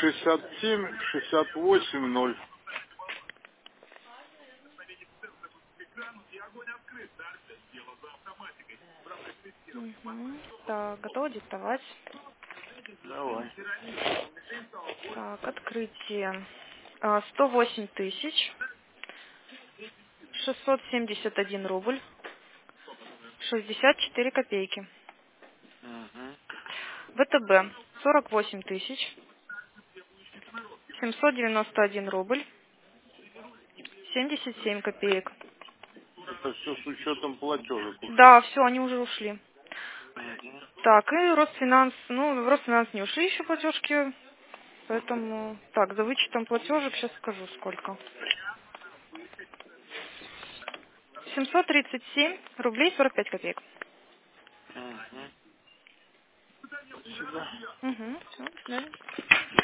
67 68 0. Угу. Так, готова диктовать. Давай. Так, открытие. 108 тысяч 671 рубль 64 копейки. Угу. ВТБ 48 тысяч 791 рубль 77 копеек. Это все с учетом платежек ушли. Да, все, они уже ушли. Угу. Так, и Росфинанс, ну, в Росфинанс не ушли еще платежки, поэтому, так, за вычетом платежек сейчас скажу сколько. 737 рублей 45 копеек. Угу. Спасибо. Угу, все, до свидания.